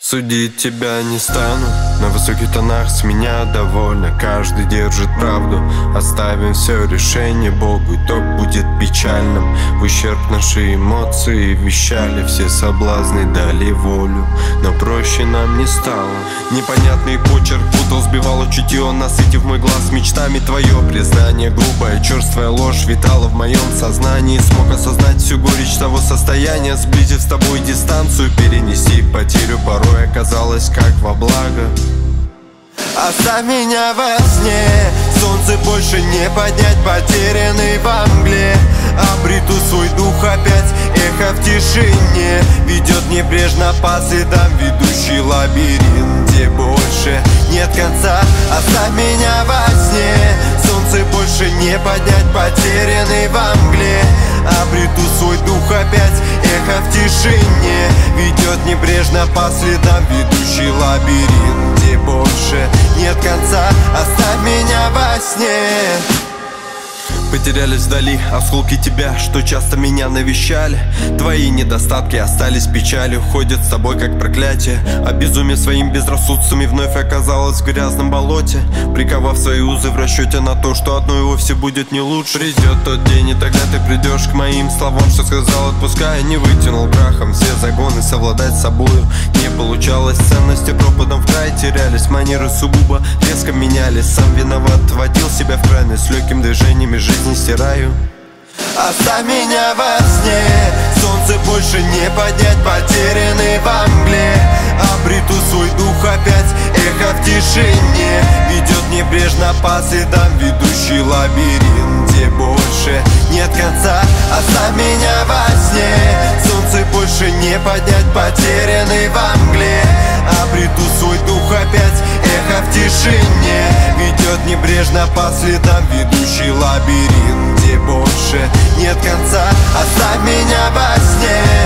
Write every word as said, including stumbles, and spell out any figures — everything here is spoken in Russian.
Судить тебя не стану, на высоких тонах с меня довольно. Каждый держит правду, оставим все решение Богу. Итог будет печальным, в ущерб наши эмоции вещали. Все соблазны дали волю, но проще нам не стало. Непонятный почерк путал, сбивало чутье, насытив мой глаз мечтами. Твое признание, грубая, черствая ложь витала в моем сознании. Смог осознать всю горечь того состояния, сблизив с тобой дистанцию, перенести потерю порой оказалось как во благо. Оставь меня во сне, солнце больше не поднять, потерянный во мгле. Обрету свой дух опять, эхо в тишине ведет небрежно по следам, ведущий лабиринт, где больше нет конца. Оставь меня во сне, солнце больше не поднять, потерянный во мгле. Обрету свой дух опять, эхо в тишине ведет небрежно по следам, ведущий лабиринт, где больше нет конца. Оставь меня во сне. Потерялись вдали осколки тебя, что часто меня навещали. Твои недостатки остались печалью, ходят с тобой как проклятие. А безумие своим безрассудствами вновь оказалось в грязном болоте, приковав свои узы в расчете на то, что одно и вовсе будет не лучше. Придет тот день, и тогда ты придешь к моим словам, что сказал, отпуская, не вытянул крахом все загоны, совладать с собою не получалось. Ценности пропадом в край терялись, манеры сугубо резко менялись. Сам виноват, водил себя в крайность, с легким движением жизни стираю. Оставь меня во сне, солнце больше не поднять, потерянный во мгле. Обрету свой дух опять, эхо в тишине ведет небрежно по следам, ведущий лабиринт, где больше нет конца. Оставь меня во сне, солнце больше не поднять, потерянный во мгле. Обрету свой дух опять, эхо в тишине ведет небрежно по следам, ведущий лабиринт, где больше нет конца. Оставь меня во сне.